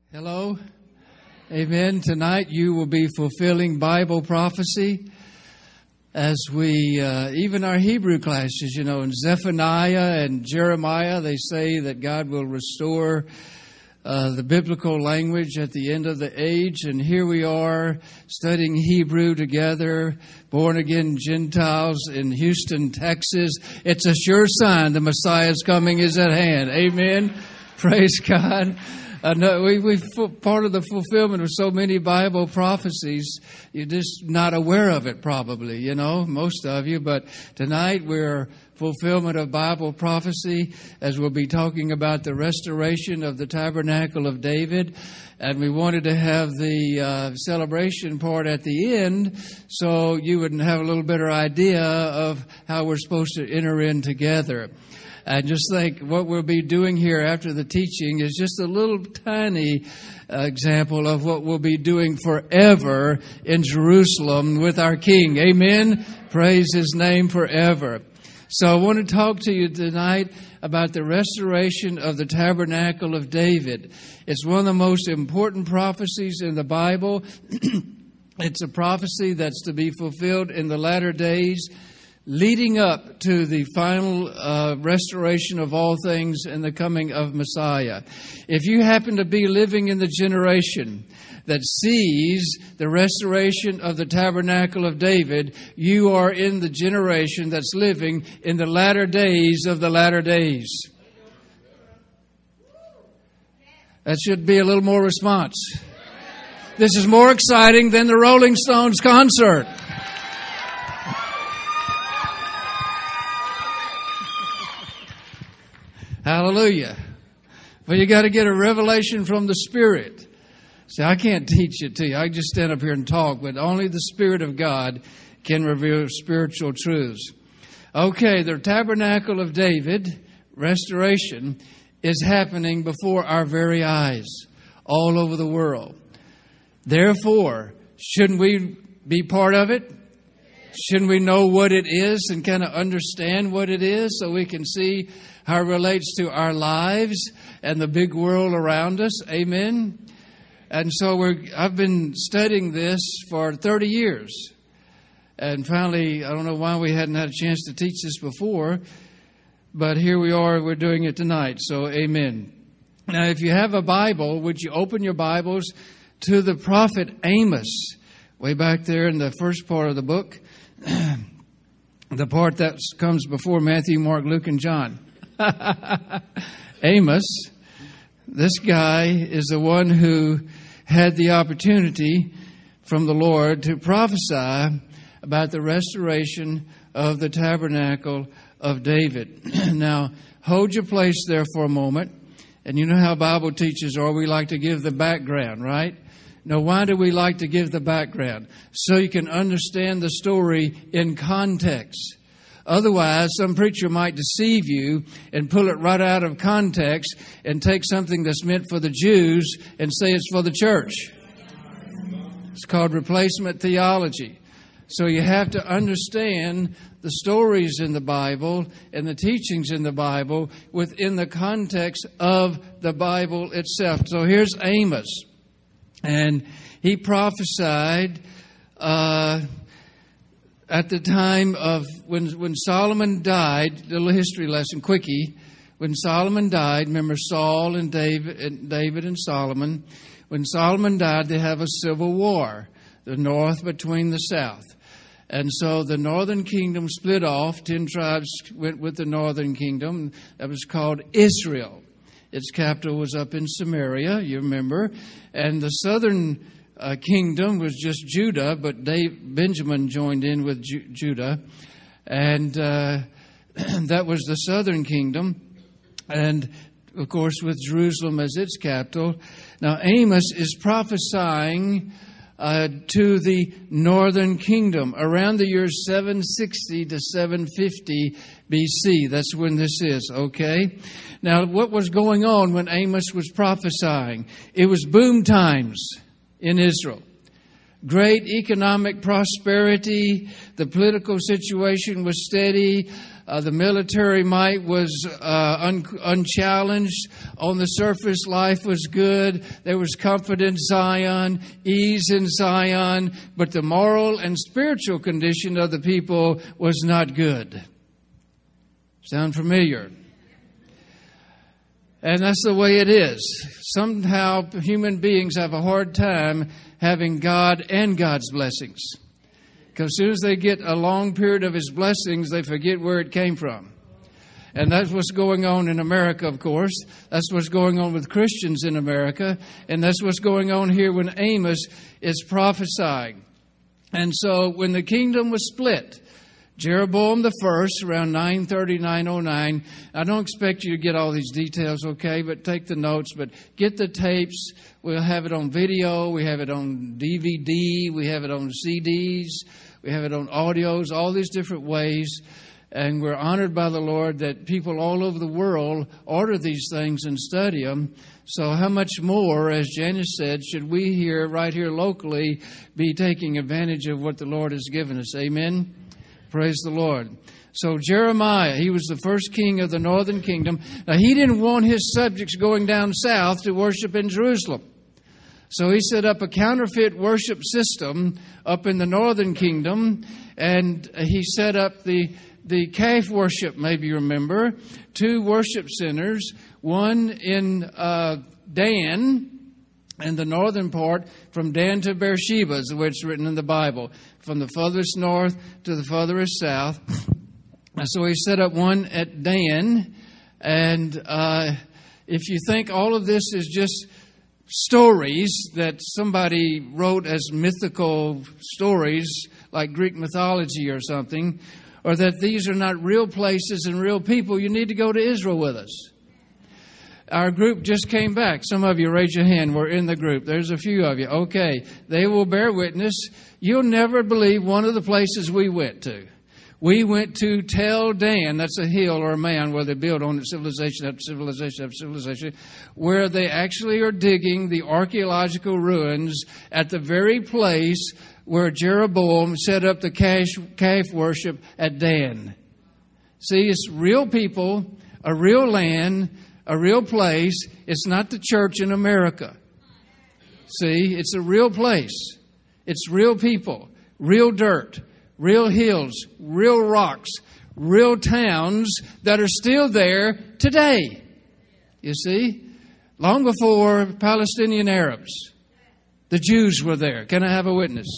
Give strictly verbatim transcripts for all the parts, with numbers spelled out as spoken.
Hello. Amen. Tonight you will be fulfilling Bible prophecy as we, uh, even our Hebrew classes, you know, in Zephaniah and Jeremiah, they say that God will restore uh, the biblical language at the end of the age. And here we are studying Hebrew together, born again Gentiles in Houston, Texas. It's a sure sign the Messiah's coming is at hand. Amen. Praise God. Uh, no, we, we part of the fulfillment of so many Bible prophecies, you're just not aware of it probably, you know, most of you. But tonight we're fulfillment of Bible prophecy as we'll be talking about the restoration of the tabernacle of David. And we wanted to have the uh, celebration part at the end so you would have a little better idea of how we're supposed to enter in together. I just think what we'll be doing here after the teaching is just a little tiny uh, example of what we'll be doing forever in Jerusalem with our King. Amen. Praise His name forever. So I want to talk to you tonight about the restoration of the tabernacle of David. It's one of the most important prophecies in the Bible. It's a prophecy that's to be fulfilled in the latter days, leading up to the final uh, restoration of all things and the coming of Messiah. If you happen to be living in the generation that sees the restoration of the tabernacle of David, you are in the generation that's living in the latter days of the latter days. That should be a little more response. This is more exciting than the Rolling Stones concert. Hallelujah. Well, you got to get a revelation from the Spirit. See, I can't teach it to you. I can just stand up here and talk, but only the Spirit of God can reveal spiritual truths. Okay, the tabernacle of David, restoration, is happening before our very eyes all over the world. Therefore, shouldn't we be part of it? Shouldn't we know what it is and kind of understand what it is so we can see how it relates to our lives and the big world around us? Amen. And so we're, I've been studying this for thirty years. And finally, I don't know why we hadn't had a chance to teach this before, but here we are, we're doing it tonight. So amen. Now, if you have a Bible, would you open your Bibles to the prophet Amos, way back there in the first part of the book, the part that comes before Matthew, Mark, Luke, and John. Amos, this guy is the one who had the opportunity from the Lord to prophesy about the restoration of the tabernacle of David. Now, hold your place there for a moment. And you know how Bible teachers are. We like to give the background, right? Now, why do we like to give the background? So you can understand the story in context. Otherwise, some preacher might deceive you and pull it right out of context and take something that's meant for the Jews and say it's for the church. It's called replacement theology. So you have to understand the stories in the Bible and the teachings in the Bible within the context of the Bible itself. So here's Amos. And he prophesied uh at the time of when when Solomon died. Little history lesson, quickie. When Solomon died, remember Saul and David and David and Solomon. When Solomon died, they have a civil war, the north between the south. And so the northern kingdom split off. Ten tribes went with the northern kingdom. That was called Israel. Its capital was up in Samaria, you remember. And the southern Uh, kingdom was just Judah, but Dave, Benjamin joined in with Ju- Judah, and uh, that was the southern kingdom, and of course with Jerusalem as its capital. Now Amos is prophesying uh, to the northern kingdom around the year seven sixty to seven fifty B C. That's when this is, okay? Now, what was going on when Amos was prophesying? It was boom times in Israel. great economic prosperity. The political situation was steady. Uh, the military might was uh, un- unchallenged. On the surface, life was good. There was comfort in Zion, ease in Zion, but the moral and spiritual condition of the people was not good. Sound familiar? And that's the way it is. Somehow human beings have a hard time having God and God's blessings. Because as soon as they get a long period of His blessings, they forget where it came from. And that's what's going on in America, of course. That's what's going on with Christians in America. And that's what's going on here when Amos is prophesying. And so when the kingdom was split, Jeroboam the first, around nine thirty, nine oh nine. I don't expect you to get all these details, okay, but take the notes. But get the tapes. We'll have it on video. We have it on D V D. We have it on C Ds. We have it on audios, all these different ways. And we're honored by the Lord that people all over the world order these things and study them. So how much more, as Janice said, should we here, right here locally, be taking advantage of what the Lord has given us? Amen? Praise the Lord. So Jeremiah, he was the first king of the northern kingdom. Now, he didn't want his subjects going down south to worship in Jerusalem. So he set up a counterfeit worship system up in the northern kingdom, and he set up the, the calf worship, maybe you remember, two worship centers, one in uh, Dan, in the northern part, from Dan to Beersheba, is the way it's written in the Bible, from the furthest north to the furthest south. And so he set up one at Dan, and uh, if you think all of this is just stories that somebody wrote as mythical stories, like Greek mythology or something, or that these are not real places and real people, you need to go to Israel with us. Our group just came back. Some of you raise your hand. We're in the group. There's a few of you. Okay. They will bear witness. You'll never believe one of the places we went to. We went to Tel Dan. That's a hill or a mound where they build on it, civilization after civilization after civilization, where they actually are digging the archaeological ruins at the very place where Jeroboam set up the calf worship at Dan. See, it's real people, a real land, a real place. It's not the church in America. See, it's a real place. It's real people, real dirt, real hills, real rocks, real towns that are still there today. You see, long before Palestinian Arabs, the Jews were there. Can I have a witness?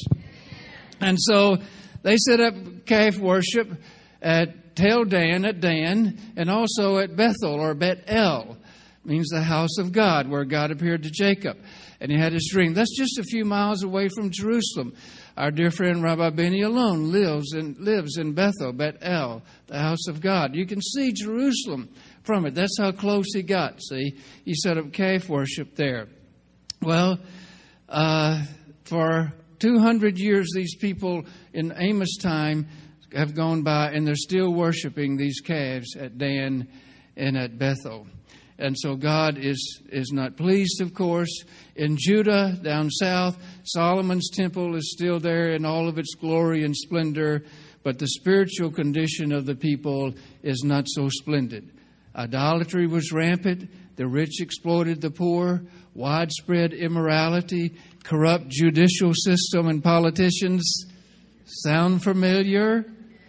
And so they set up calf worship at Tel Dan, at Dan, and also at Bethel or Bet-El, means the house of God, where God appeared to Jacob. And he had his dream. That's just a few miles away from Jerusalem. Our dear friend Rabbi Benny Alone lives in, lives in Bethel, Bet-El, the house of God. You can see Jerusalem from it. That's how close he got, see. He set up calf worship there. Well, uh, for two hundred years, these people in Amos' time have gone by, and they're still worshiping these calves at Dan and at Bethel. And so God is, is not pleased, of course. In Judah, down south, Solomon's temple is still there in all of its glory and splendor, but the spiritual condition of the people is not so splendid. Idolatry was rampant. The rich exploited the poor. Widespread immorality, corrupt judicial system and politicians. Sound familiar?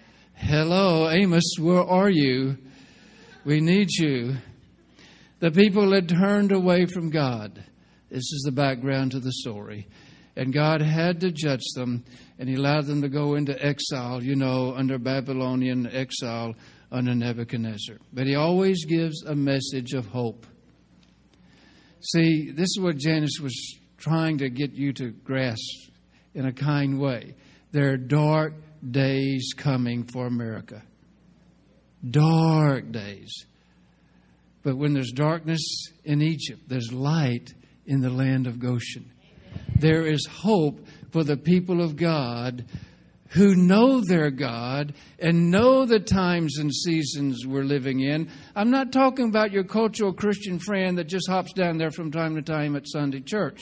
Hello, Amos, where are you? We need you. The people had turned away from God. This is the background to the story. And God had to judge them, and He allowed them to go into exile, you know, under Babylonian exile under Nebuchadnezzar. But He always gives a message of hope. See, this is what Janice was trying to get you to grasp in a kind way. There are dark days coming for America. Dark days. But when there's darkness in Egypt, there's light in the land of Goshen. There is hope for the people of God who know their God and know the times and seasons we're living in. I'm not talking about your cultural Christian friend that just hops down there from time to time at Sunday church.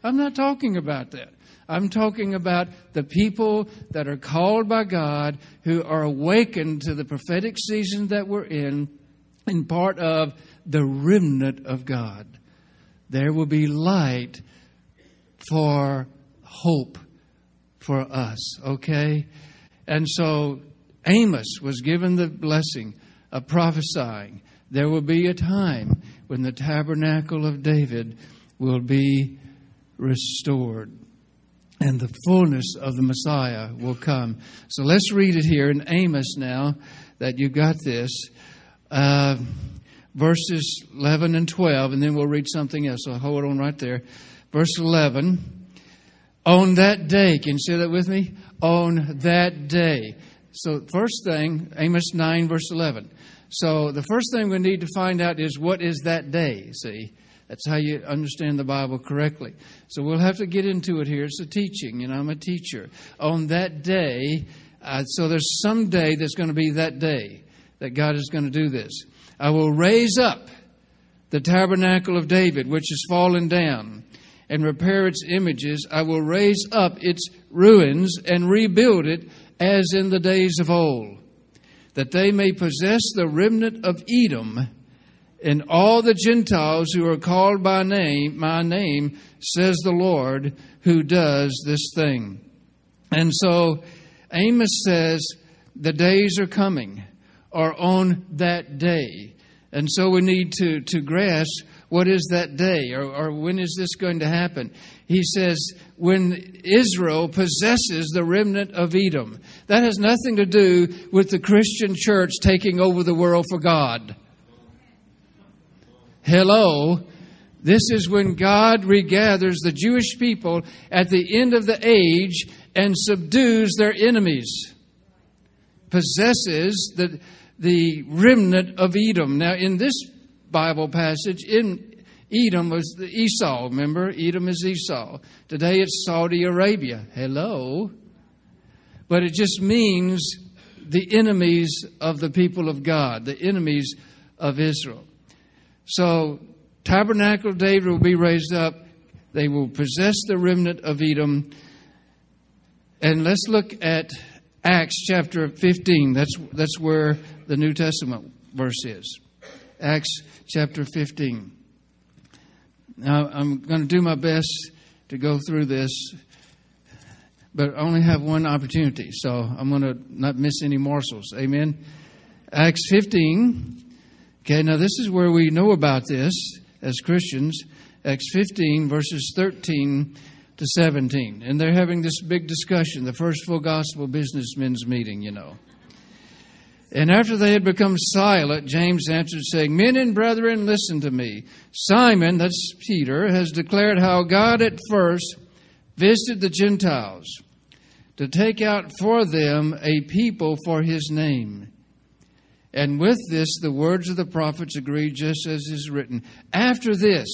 I'm not talking about that. I'm talking about the people that are called by God, who are awakened to the prophetic season that we're in, and part of the remnant of God. There will be light for hope for us, okay? And so Amos was given the blessing of prophesying. There will be a time when the tabernacle of David will be restored, and the fullness of the Messiah will come. So let's read it here in Amos now, that you got this. Uh, verses eleven and twelve, and then we'll read something else. So hold on right there. Verse eleven. On that day, can you say that with me? On that day. So first thing, Amos nine, verse eleven. So the first thing we need to find out is, what is that day? See? That's how you understand the Bible correctly. So we'll have to get into it here. It's a teaching. You know, I'm a teacher. On that day, uh, so there's some day that's going to be that day that God is going to do this. I will raise up the tabernacle of David, which is fallen down, and repair its images. I will raise up its ruins and rebuild it as in the days of old, that they may possess the remnant of Edom, and all the Gentiles who are called by name, my name, says the Lord, who does this thing. And so Amos says the days are coming, or on that day. And so we need to, to grasp, what is that day, or, or when is this going to happen? He says, when Israel possesses the remnant of Edom. That has nothing to do with the Christian church taking over the world for God. Hello. This is when God regathers the Jewish people at the end of the age and subdues their enemies. Possesses the, the remnant of Edom. Now, in this Bible passage, in Edom was the Esau. Remember, Edom is Esau. Today it's Saudi Arabia. Hello. But it just means the enemies of the people of God, the enemies of Israel. So, tabernacle of David will be raised up. They will possess the remnant of Edom. And let's look at Acts chapter fifteen. That's, that's where the New Testament verse is. Acts chapter fifteen. Now, I'm going to do my best to go through this, but I only have one opportunity, so I'm going to not miss any morsels. Amen? Acts fifteen. Okay, now this is where we know about this as Christians. Acts fifteen, verses thirteen to seventeen. And they're having this big discussion, the first full gospel businessmen's meeting, you know. And after they had become silent, James answered, saying, Men and brethren, listen to me. Simon, that's Peter, has declared how God at first visited the Gentiles to take out for them a people for his name. And with this, the words of the prophets agree, just as is written. After this,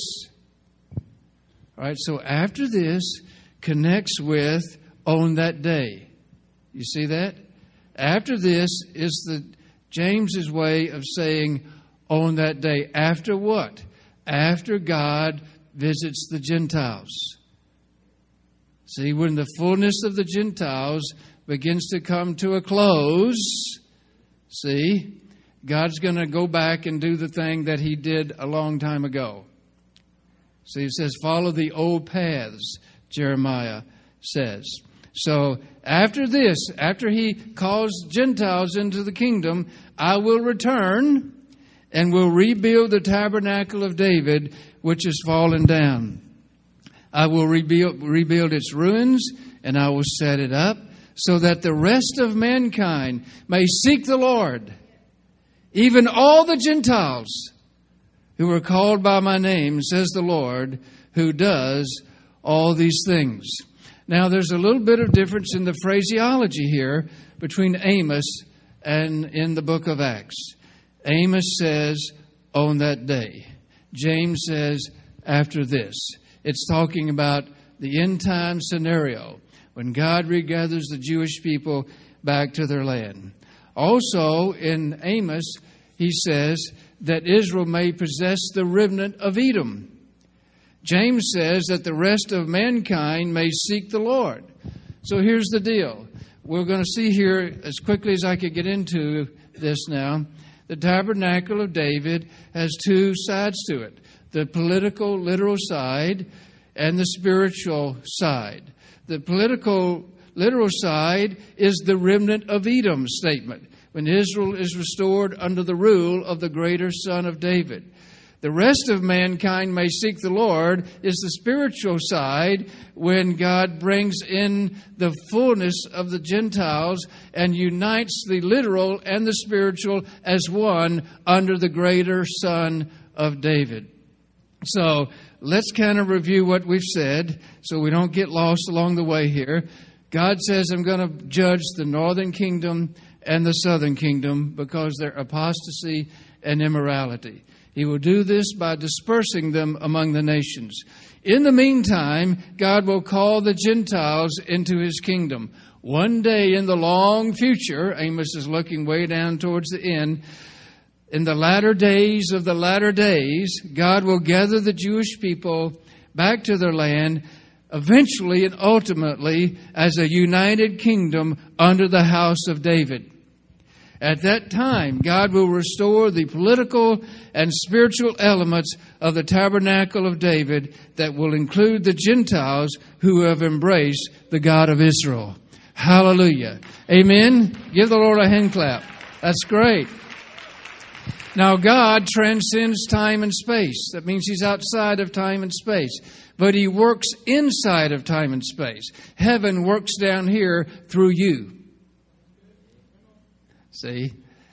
all right, so after this connects with on that day. You see that? After this is the James's way of saying on that day. After what? After God visits the Gentiles. See, when the fullness of the Gentiles begins to come to a close, see, God's going to go back and do the thing that he did a long time ago. See, it says, follow the old paths, Jeremiah says. So after this, after he calls Gentiles into the kingdom, I will return and will rebuild the tabernacle of David, which has fallen down. I will rebuild, rebuild its ruins, and I will set it up, so that the rest of mankind may seek the Lord, even all the Gentiles who are called by my name, says the Lord, who does all these things. Now, there's a little bit of difference in the phraseology here between Amos and in the book of Acts. Amos says, on that day. James says, after this. It's talking about the end time scenario when God regathers the Jewish people back to their land. Also, in Amos, he says that Israel may possess the remnant of Edom. James says that the rest of mankind may seek the Lord. So here's the deal. We're going to see here, as quickly as I could get into this now, the tabernacle of David has two sides to it. The political, literal side and the spiritual side. The political, literal side is the remnant of Edom statement, when Israel is restored under the rule of the greater son of David. The rest of mankind may seek the Lord is the spiritual side, when God brings in the fullness of the Gentiles and unites the literal and the spiritual as one under the greater son of David. So let's kind of review what we've said so we don't get lost along the way here. God says, I'm going to judge the northern kingdom and the southern kingdom because of their apostasy and immorality. He will do this by dispersing them among the nations. In the meantime, God will call the Gentiles into his kingdom. One day in the long future, Amos is looking way down towards the end, in the latter days of the latter days, God will gather the Jewish people back to their land, eventually and ultimately as a united kingdom under the house of David. At that time, God will restore the political and spiritual elements of the tabernacle of David that will include the Gentiles who have embraced the God of Israel. Hallelujah. Amen. Give the Lord a hand clap. That's great. Now, God transcends time and space. That means he's outside of time and space. But he works inside of time and space. Heaven works down here through you. See?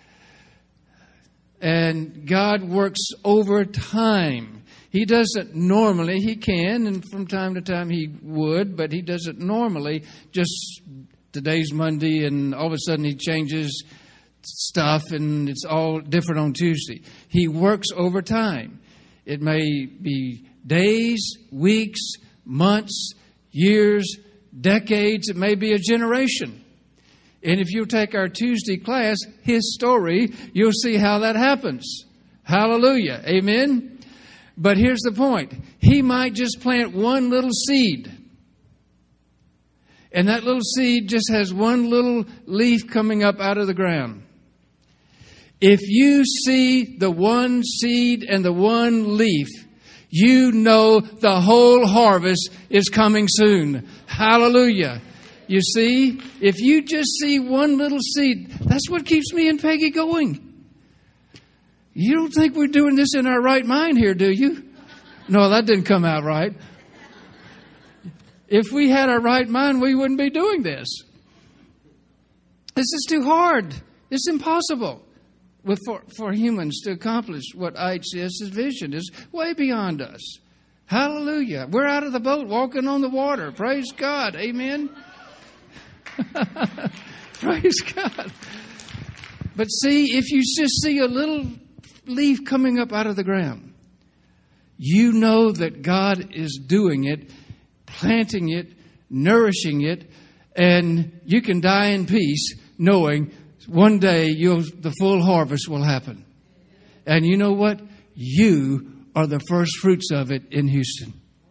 And God works over time. He doesn't normally, he can, and from time to time he would, but he doesn't normally just today's Monday and all of a sudden he changes stuff and it's all different on Tuesday. He works over time. It may be days, weeks, months, years, decades. It may be a generation. And if you take our Tuesday class, his story, you'll see how that happens. Hallelujah. Amen. But here's the point. He might just plant one little seed. And that little seed just has one little leaf coming up out of the ground. If you see the one seed and the one leaf, you know the whole harvest is coming soon. Hallelujah. You see, if you just see one little seed, that's what keeps me and Peggy going. You don't think we're doing this in our right mind here, do you? No, that didn't come out right. If we had our right mind, we wouldn't be doing this. This is too hard. It's impossible with, for, for humans to accomplish what I H C S's vision is way beyond us. Hallelujah. We're out of the boat walking on the water. Praise God. Amen. Praise God. But see, if you just see a little leaf coming up out of the ground, you know that God is doing it, planting it, nourishing it, and you can die in peace knowing one day you'll, the full harvest will happen. And you know what? You are the first fruits of it in Houston.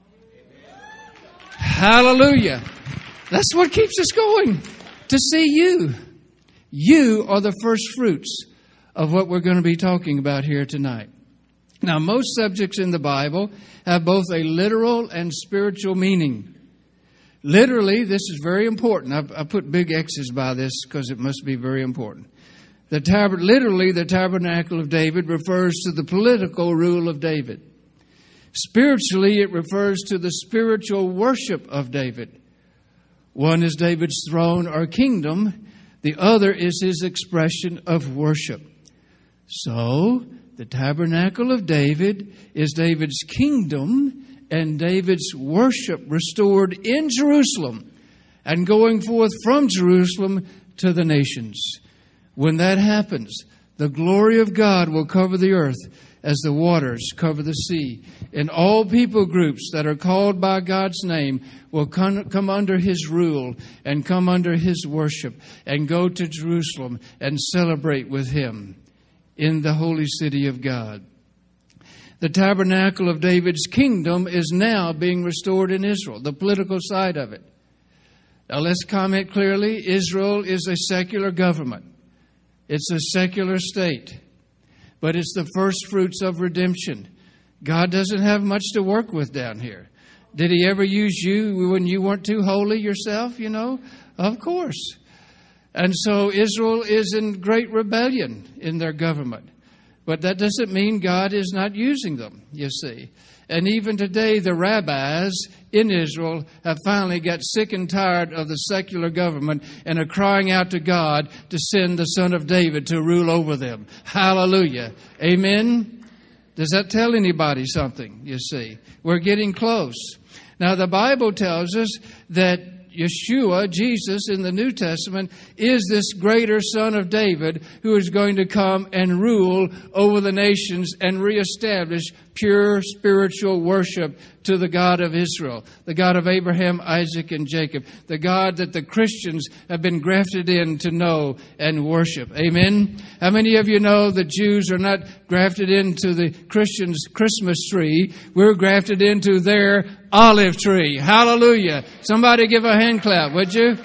Hallelujah. That's what keeps us going, to see you. You are the first fruits of what we're going to be talking about here tonight. Now, most subjects in the Bible have both a literal and spiritual meaning. Literally, this is very important. I, I put big X's by this because it must be very important. The tab- literally, the tabernacle of David refers to the political rule of David. Spiritually, it refers to the spiritual worship of David. One is David's throne or kingdom. The other is his expression of worship. So, the tabernacle of David is David's kingdom and David's worship restored in Jerusalem and going forth from Jerusalem to the nations. When that happens, the glory of God will cover the earth as the waters cover the sea. And all people groups that are called by God's name will come, come under his rule and come under his worship and go to Jerusalem and celebrate with him in the holy city of God. The tabernacle of David's kingdom is now being restored in Israel, the political side of it. Now let's comment clearly. Israel is a secular government. It's a secular state. But it's the first fruits of redemption. God doesn't have much to work with down here. Did He ever use you when you weren't too holy yourself, you know? Of course. And so Israel is in great rebellion in their government. But that doesn't mean God is not using them, you see. And even today, the rabbis in Israel have finally got sick and tired of the secular government and are crying out to God to send the Son of David to rule over them. Hallelujah. Amen? Does that tell anybody something, you see? We're getting close. Now, the Bible tells us that Yeshua, Jesus, in the New Testament, is this greater Son of David who is going to come and rule over the nations and reestablish pure spiritual worship to the God of Israel, the God of Abraham, Isaac, and Jacob, the God that the Christians have been grafted in to know and worship. Amen? How many of you know that Jews are not grafted into the Christians' Christmas tree? We're grafted into their olive tree. Hallelujah. Somebody give a hand clap, would you?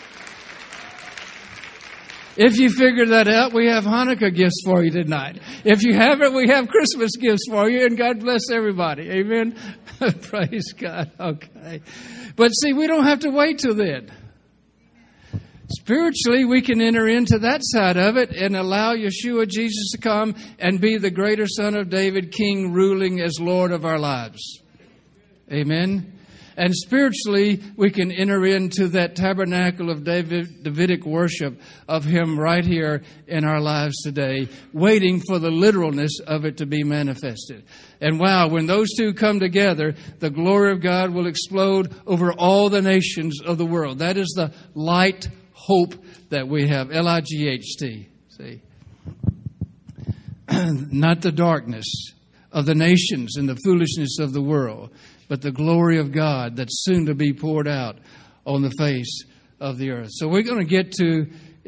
If you figured that out, we have Hanukkah gifts for you tonight. If you haven't, we have Christmas gifts for you, and God bless everybody. Amen? Praise God. Okay. But see, we don't have to wait till then. Spiritually, we can enter into that side of it and allow Yeshua, Jesus, to come and be the greater Son of David, King, ruling as Lord of our lives. Amen? And spiritually, we can enter into that tabernacle of David, Davidic worship of Him right here in our lives today, waiting for the literalness of it to be manifested. And wow, when those two come together, the glory of God will explode over all the nations of the world. That is the light hope that we have. L I G H T. See? Not the darkness of the nations and the foolishness of the world, but the glory of God that's soon to be poured out on the face of the earth. So we're going to get to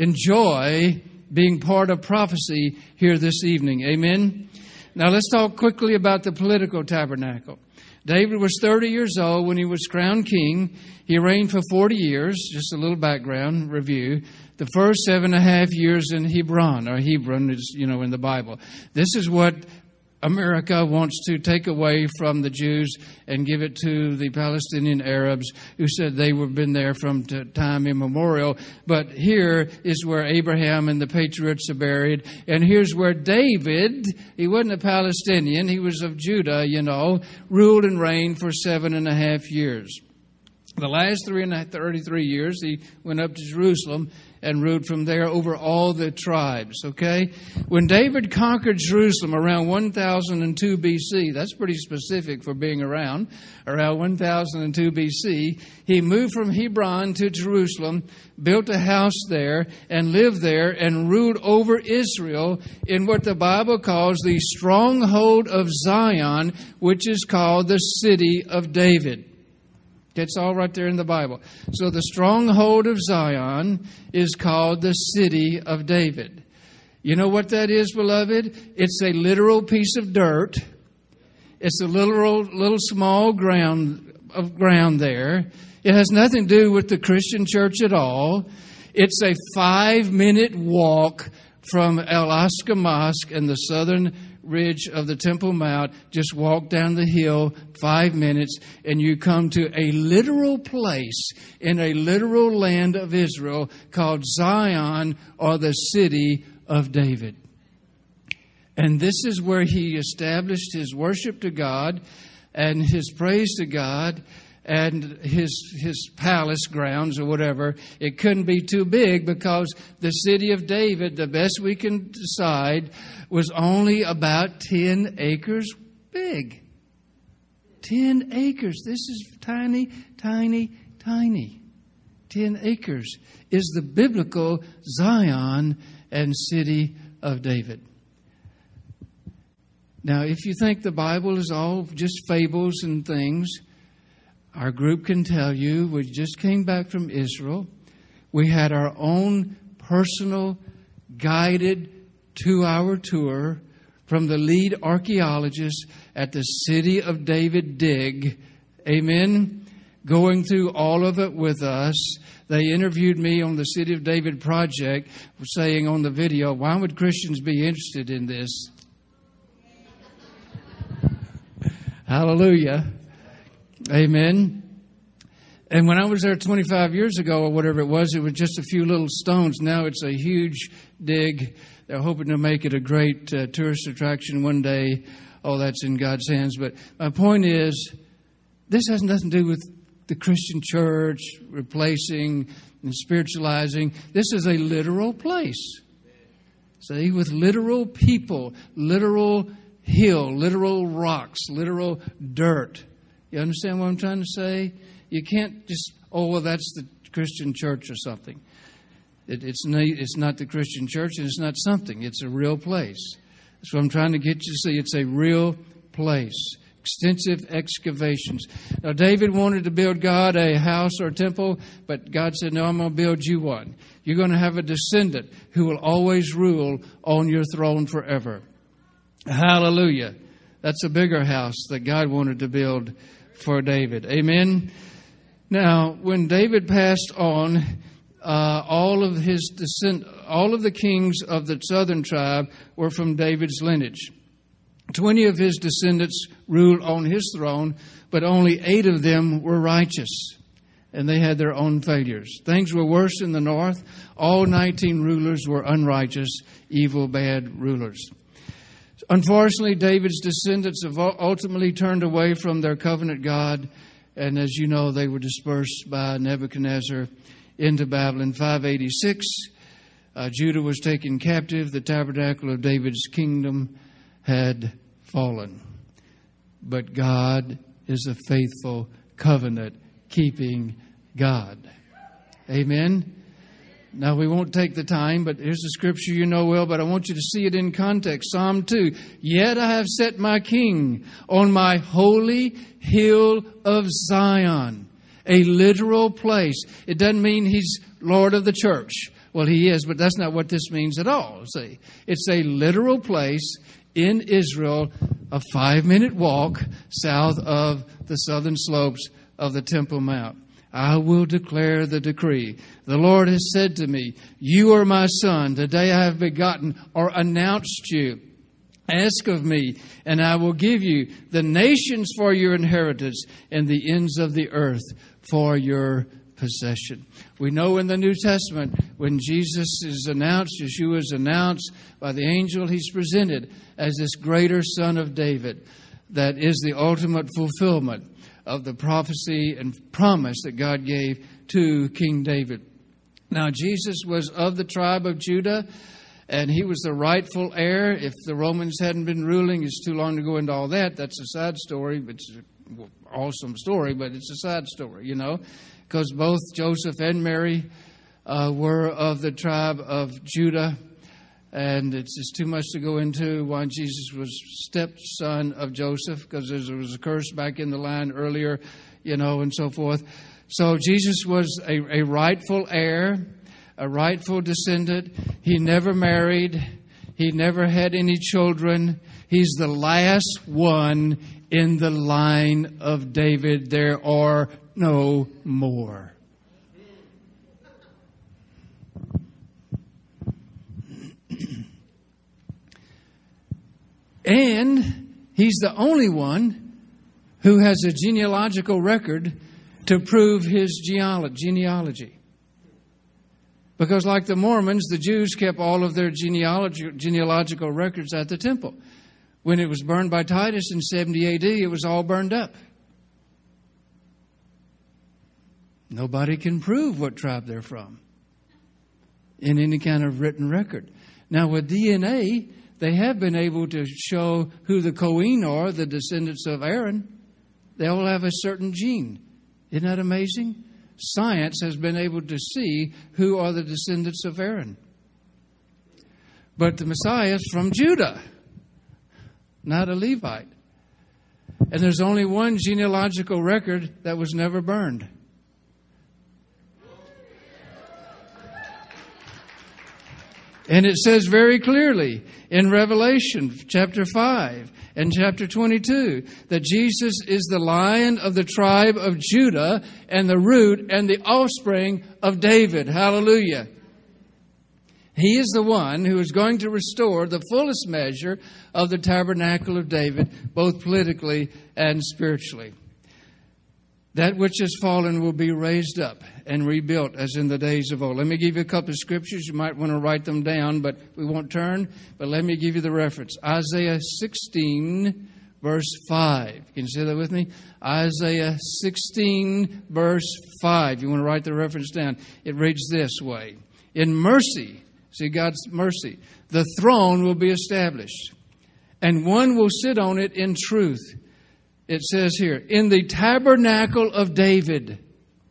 enjoy being part of prophecy here this evening. Amen? Now let's talk quickly about the political tabernacle. David was thirty years old when he was crowned king. He reigned for forty years. Just a little background review. The first seven and a half years in Hebron, or Hebron is, you know, in the Bible. This is what America wants to take away from the Jews and give it to the Palestinian Arabs who said they were been there from time immemorial. But here is where Abraham and the patriots are buried. And here's where David, he wasn't a Palestinian, he was of Judah, you know, ruled and reigned for seven and a half years. The last three and thirty-three years, he went up to Jerusalem and ruled from there over all the tribes, okay? When David conquered Jerusalem around one thousand two B C, that's pretty specific for being around, around one thousand two B C, he moved from Hebron to Jerusalem, built a house there, and lived there, and ruled over Israel in what the Bible calls the stronghold of Zion, which is called the city of David. It's all right there in the Bible. So the stronghold of Zion is called the city of David. You know what that is, beloved? It's a literal piece of dirt. It's a literal, little small ground of ground there. It has nothing to do with the Christian church at all. It's a five-minute walk from Al-Aqsa Mosque in the southern ridge of the Temple Mount. Just walk down the hill five minutes and you come to a literal place in a literal land of Israel called Zion, or the city of David. And this is where he established his worship to God and his praise to God and his his palace grounds or whatever. It couldn't be too big because the city of David, the best we can decide, was only about ten acres big. Ten acres. This is tiny, tiny, tiny. Ten acres is the biblical Zion and city of David. Now, if you think the Bible is all just fables and things, our group can tell you we just came back from Israel. We had our own personal guided two-hour tour from the lead archaeologist at the City of David dig. Amen. Going through all of it with us. They interviewed me on the City of David project, saying on the video, why would Christians be interested in this? Hallelujah. Amen. And when I was there twenty-five years ago or whatever it was, it was just a few little stones. Now it's a huge dig. They're hoping to make it a great uh, tourist attraction one day. Oh, that's in God's hands. But my point is, this has nothing to do with the Christian church replacing and spiritualizing. This is a literal place. See, with literal people, literal hill, literal rocks, literal dirt. You understand what I'm trying to say? You can't just, oh, well, that's the Christian church or something. It, it's, not, it's not the Christian church, and it's not something. It's a real place. That's what I'm trying to get you to see. It's a real place. Extensive excavations. Now, David wanted to build God a house or a temple, but God said, no, I'm going to build you one. You're going to have a descendant who will always rule on your throne forever. Hallelujah. That's a bigger house that God wanted to build for David. Amen. Now, when David passed on, uh, all of his descend, all of the kings of the southern tribe were from David's lineage. Twenty of his descendants ruled on his throne, but only eight of them were righteous, and they had their own failures. Things were worse in the north. All nineteen rulers were unrighteous, evil, bad rulers. Unfortunately, David's descendants have ultimately turned away from their covenant God, and as you know, they were dispersed by Nebuchadnezzar into Babylon. five eighty-six, uh, Judah was taken captive. The tabernacle of David's kingdom had fallen. But God is a faithful covenant-keeping God. Amen? Now, we won't take the time, but here's the scripture you know well, but I want you to see it in context. Psalm two, yet I have set my king on my holy hill of Zion, a literal place. It doesn't mean he's Lord of the church. Well, he is, but that's not what this means at all. See, it's a literal place in Israel, a five-minute walk south of the southern slopes of the Temple Mount. I will declare the decree. The Lord has said to me, you are my son. Today I have begotten or announced you. Ask of me, and I will give you the nations for your inheritance and the ends of the earth for your possession. We know in the New Testament, when Jesus is announced, Yeshua is announced by the angel, he's presented as this greater son of David that is the ultimate fulfillment of the prophecy and promise that God gave to King David. Now, Jesus was of the tribe of Judah, and he was the rightful heir. If the Romans hadn't been ruling, it's too long to go into all that. That's a side story. It's an awesome story, but it's a side story, you know, because both Joseph and Mary uh, were of the tribe of Judah. And it's just too much to go into why Jesus was stepson of Joseph, because there was a curse back in the line earlier, you know, and so forth. So Jesus was a, a rightful heir, a rightful descendant. He never married. He never had any children. He's the last one in the line of David. There are no more. And he's the only one who has a genealogical record to prove his genealogy. Because like the Mormons, the Jews kept all of their genealogy, genealogical records at the temple. When it was burned by Titus in seventy A D, it was all burned up. Nobody can prove what tribe they're from in any kind of written record. Now with D N A, they have been able to show who the Kohen are, the descendants of Aaron. They all have a certain gene. Isn't that amazing? Science has been able to see who are the descendants of Aaron. But the Messiah is from Judah, not a Levite. And there's only one genealogical record that was never burned. And it says very clearly in Revelation chapter five and chapter twenty-two that Jesus is the Lion of the tribe of Judah and the root and the offspring of David. Hallelujah. He is the one who is going to restore the fullest measure of the tabernacle of David, both politically and spiritually. That which has fallen will be raised up and rebuilt as in the days of old. Let me give you a couple of scriptures. You might want to write them down, but we won't turn. But let me give you the reference. Isaiah sixteen, verse five. Can you say that with me? Isaiah sixteen, verse five. You want to write the reference down. It reads this way. In mercy, see God's mercy, the throne will be established, and one will sit on it in truth. It says here, in the tabernacle of David,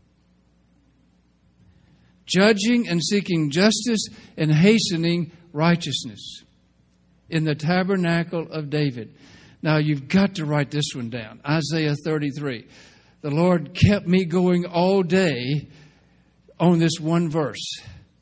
judging and seeking justice and hastening righteousness. In the tabernacle of David. Now you've got to write this one down. Isaiah thirty-three. The Lord kept me going all day on this one verse.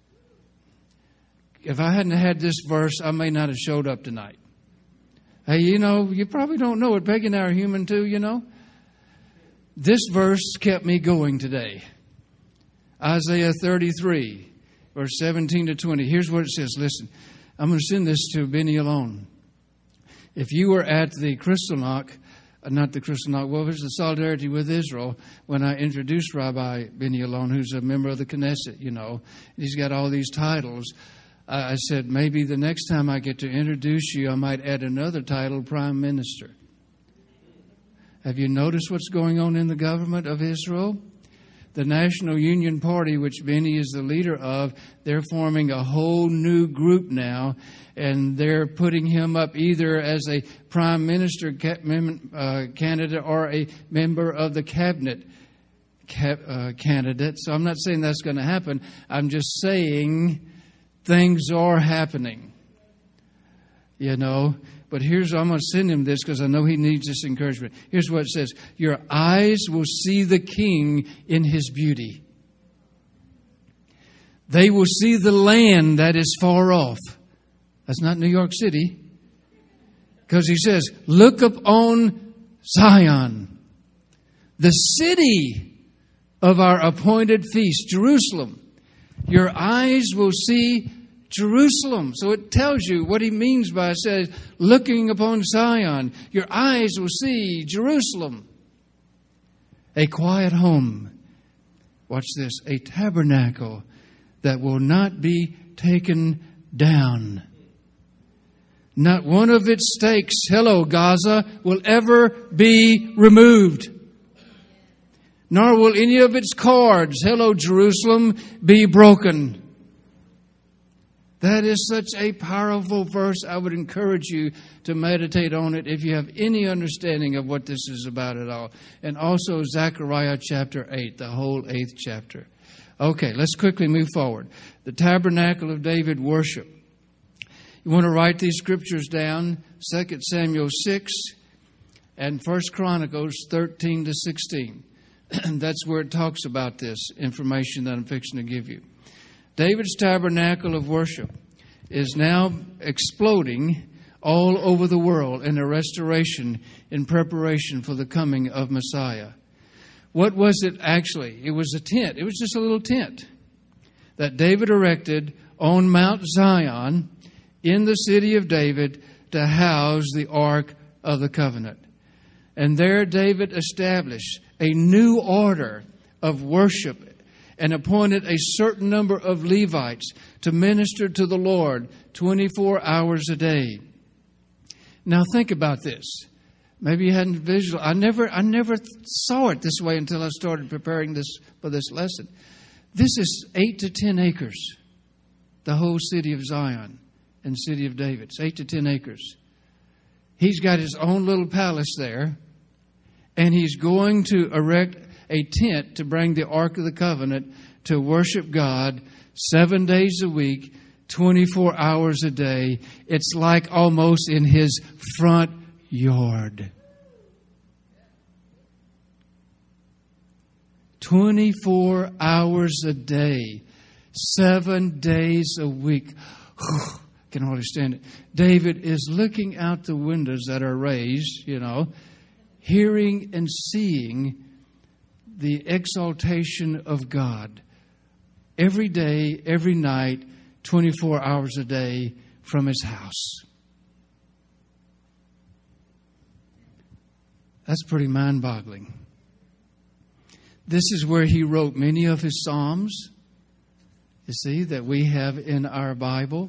If I hadn't had this verse, I may not have showed up tonight. Hey, you know, you probably don't know it. Peggy and I are human too, you know. This verse kept me going today. Isaiah thirty-three, verse seventeen to twenty. Here's what it says. Listen, I'm going to send this to Benny Alone. If you were at the Kristallnacht, uh, not the Kristallnacht, well, it was the Solidarity with Israel, when I introduced Rabbi Benny Alone, who's a member of the Knesset, you know. He's got all these titles. I said, maybe the next time I get to introduce you, I might add another title, Prime Minister. Have you noticed what's going on in the government of Israel? The National Union Party, which Benny is the leader of, they're forming a whole new group now, and they're putting him up either as a Prime Minister uh, candidate or a member of the cabinet uh, candidate. So I'm not saying that's going to happen. I'm just saying things are happening, you know. But here's, I'm going to send him this because I know he needs this encouragement. Here's what it says. Your eyes will see the King in his beauty. They will see the land that is far off. That's not New York City. Because he says, look up on Zion, the city of our appointed feast, Jerusalem. Your eyes will see Jerusalem. So it tells you what he means by it says, looking upon Zion. Your eyes will see Jerusalem. A quiet home. Watch this. A tabernacle that will not be taken down. Not one of its stakes, hello Gaza, will ever be removed. Nor will any of its cords, hello Jerusalem, be broken. That is such a powerful verse. I would encourage you to meditate on it if you have any understanding of what this is about at all. And also Zechariah chapter eight, the whole eighth chapter. Okay, let's quickly move forward. The tabernacle of David worship. You want to write these scriptures down, Second Samuel six and First Chronicles thirteen to sixteen. That's where it talks about this information that I'm fixing to give you. David's tabernacle of worship is now exploding all over the world in a restoration in preparation for the coming of Messiah. What was it actually? It was a tent. It was just a little tent that David erected on Mount Zion in the city of David to house the Ark of the Covenant. And there David established a new order of worship and appointed a certain number of Levites to minister to the Lord twenty-four hours a day. Now think about this. Maybe you hadn't visual. I never, I never saw it this way until I started preparing this for this lesson. This is eight to ten acres. The whole city of Zion and city of David. It's eight to ten acres. He's got his own little palace there. And he's going to erect a tent to bring the Ark of the Covenant to worship God seven days a week, twenty-four hours a day. It's like almost in his front yard. twenty-four hours a day, seven days a week. Can hardly stand it. David is looking out the windows that are raised, you know, hearing and seeing the exaltation of God every day, every night, twenty-four hours a day from his house. That's pretty mind-boggling. This is where he wrote many of his Psalms, you see, that we have in our Bible.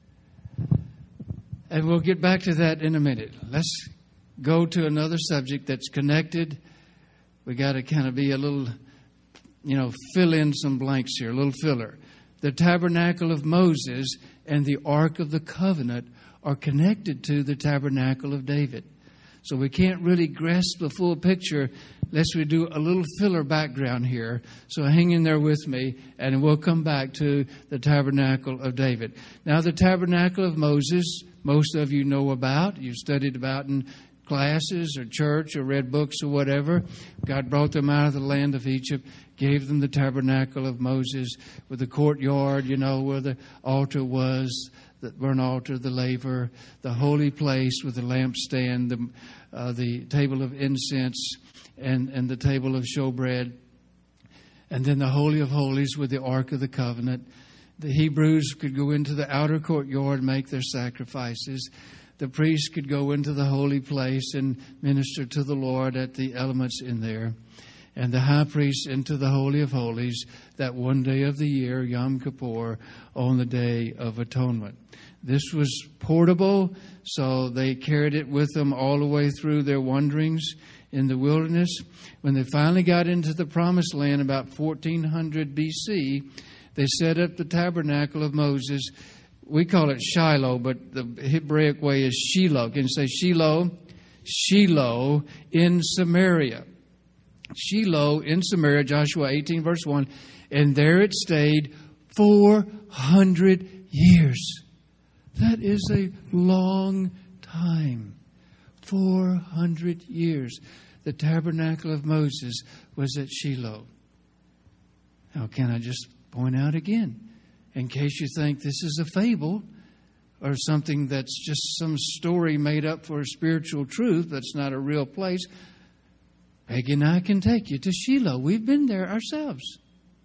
And we'll get back to that in a minute. Let's go to another subject that's connected. We got to kind of be a little, you know, fill in some blanks here, a little filler. The tabernacle of Moses and the Ark of the Covenant are connected to the tabernacle of David. So we can't really grasp the full picture unless we do a little filler background here. So hang in there with me, and we'll come back to the tabernacle of David. Now, the tabernacle of Moses, most of you know about. You've studied about in classes or church or read books or whatever. God brought them out of the land of Egypt, gave them the tabernacle of Moses with the courtyard, you know, where the altar was, the burnt altar, the laver, the holy place with the lampstand, the uh, the table of incense, and, and the table of showbread, and then the Holy of Holies with the Ark of the Covenant. The Hebrews could go into the outer courtyard and make their sacrifices. The priests could go into the holy place and minister to the Lord at the elements in there. And the high priest into the Holy of Holies that one day of the year, Yom Kippur, on the Day of Atonement. This was portable, so they carried it with them all the way through their wanderings in the wilderness. When they finally got into the Promised Land about fourteen hundred B C, they set up the tabernacle of Moses. We call it Shiloh, but the Hebraic way is Shiloh. Can you say Shiloh? Shiloh in Samaria. Shiloh in Samaria, Joshua eighteen, verse one. And there it stayed four hundred years. That is a long time. four hundred years. The tabernacle of Moses was at Shiloh. Now, can I just point out again, in case you think this is a fable or something that's just some story made up for a spiritual truth that's not a real place, Peggy and I can take you to Shiloh. We've been there ourselves.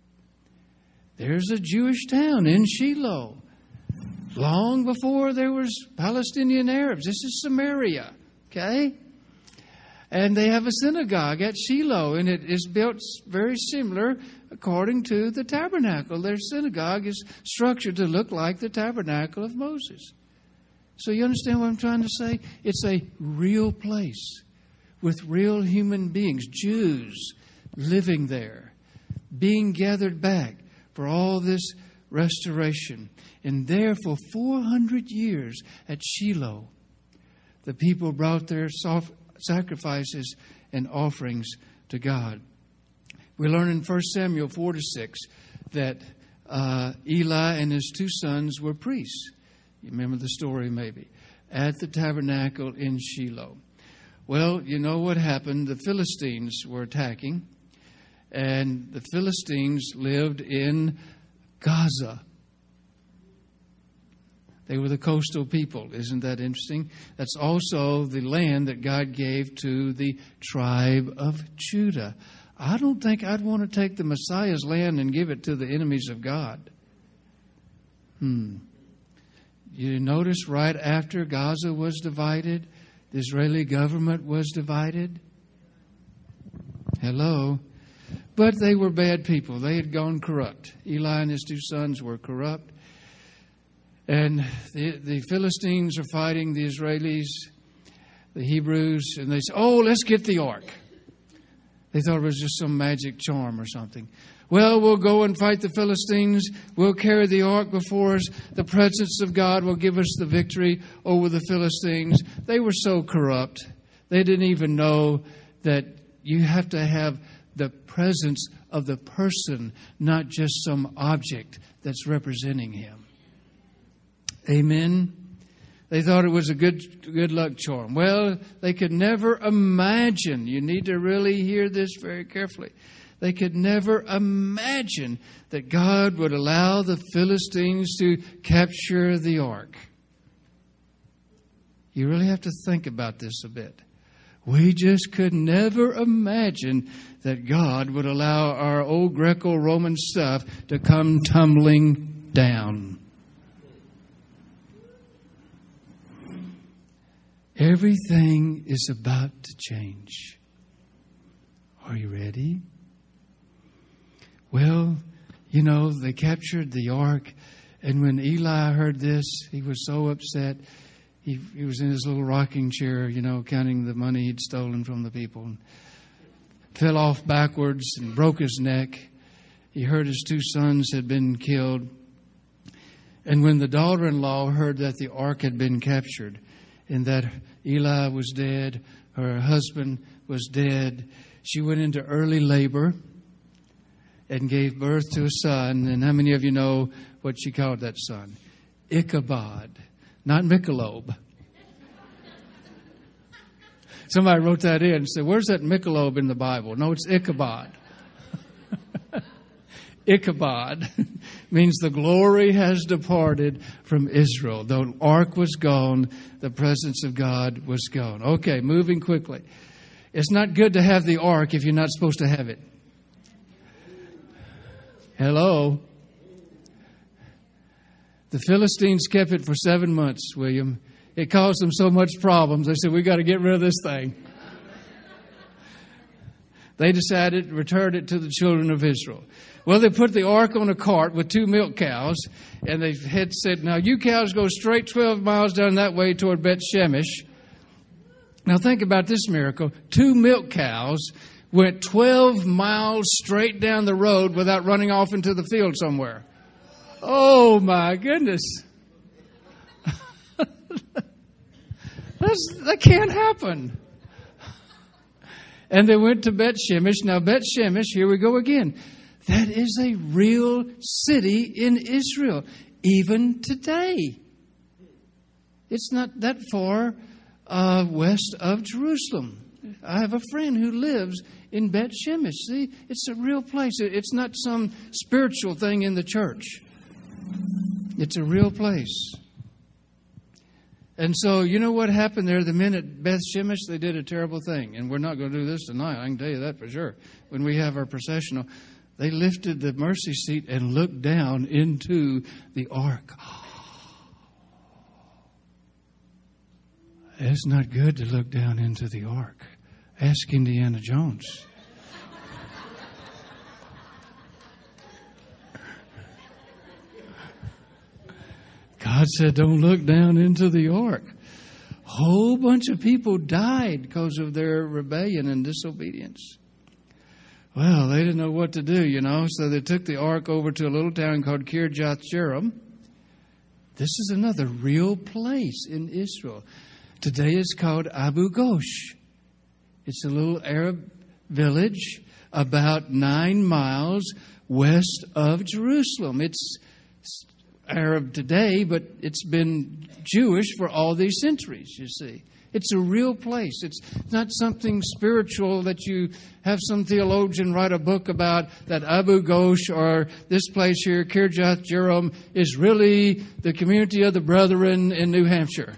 There's a Jewish town in Shiloh. Long before there was Palestinian Arabs. This is Samaria, okay? And they have a synagogue at Shiloh, and it is built very similar according to the tabernacle. Their synagogue is structured to look like the tabernacle of Moses. So you understand what I'm trying to say? It's a real place with real human beings, Jews, living there, being gathered back for all this restoration. And there for four hundred years at Shiloh, the people brought their soft sacrifices and offerings to God. We learn in First Samuel four to six that uh, Eli and his two sons were priests. You remember the story maybe, at the tabernacle in Shiloh. Well, you know what happened. The Philistines were attacking, and the Philistines lived in Gaza. They were the coastal people. Isn't that interesting? That's also the land that God gave to the tribe of Judah. I don't think I'd want to take the Messiah's land and give it to the enemies of God. Hmm. You notice right after Gaza was divided, the Israeli government was divided. Hello. But they were bad people. They had gone corrupt. Eli and his two sons were corrupt. And the, the Philistines are fighting the Israelis, the Hebrews, and they say, oh, let's get the ark. They thought it was just some magic charm or something. Well, we'll go and fight the Philistines. We'll carry the ark before us. The presence of God will give us the victory over the Philistines. They were so corrupt. They didn't even know that you have to have the presence of the person, not just some object that's representing him. Amen. They thought it was a good good luck charm. Well, they could never imagine. You need to really hear this very carefully. They could never imagine that God would allow the Philistines to capture the ark. You really have to think about this a bit. We just could never imagine that God would allow our old Greco-Roman stuff to come tumbling down. Everything is about to change. Are you ready? Well, you know, they captured the ark, and when Eli heard this, he was so upset. He, he was in his little rocking chair, you know, counting the money he'd stolen from the people, and fell off backwards and broke his neck. He heard his two sons had been killed. And when the daughter-in-law heard that the ark had been captured and that Eli was dead, her husband was dead, she went into early labor and gave birth to a son. And how many of you know what she called that son? Ichabod, not Michelob. Somebody wrote that in and said, where's that Michelob in the Bible? No, it's Ichabod. Ichabod means the glory has departed from Israel. The ark was gone. The presence of God was gone. Okay, moving quickly. It's not good to have the ark if you're not supposed to have it. Hello? The Philistines kept it for seven months, William. It caused them so much problems. They said, we got to get rid of this thing. They decided to return it to the children of Israel. Well, they put the ark on a cart with two milk cows, and they had said, now you cows go straight twelve miles down that way toward Beth Shemesh. Now think about this miracle. Two milk cows went twelve miles straight down the road without running off into the field somewhere. Oh, my goodness. That's, that can't happen. And they went to Beth Shemesh. Now, Beth Shemesh, here we go again. That is a real city in Israel, even today. It's not that far uh, west of Jerusalem. I have a friend who lives in Beth Shemesh. See, it's a real place. It's not some spiritual thing in the church. It's a real place. And so, you know what happened there? The men at Beth Shemesh, they did a terrible thing. And we're not going to do this tonight. I can tell you that for sure. When we have our processional, they lifted the mercy seat and looked down into the ark. It's not good to look down into the ark. Ask Indiana Jones. God said, don't look down into the ark. A whole bunch of people died because of their rebellion and disobedience. Well, they didn't know what to do, you know, so they took the ark over to a little town called Kirjath Jearim. This is another real place in Israel. Today it's called Abu Ghosh. It's a little Arab village about nine miles west of Jerusalem. It's Arab today, but it's been Jewish for all these centuries, you see. It's a real place. It's not something spiritual that you have some theologian write a book about that Abu Ghosh or this place here, Kirjath Jearim, is really the community of the brethren in New Hampshire.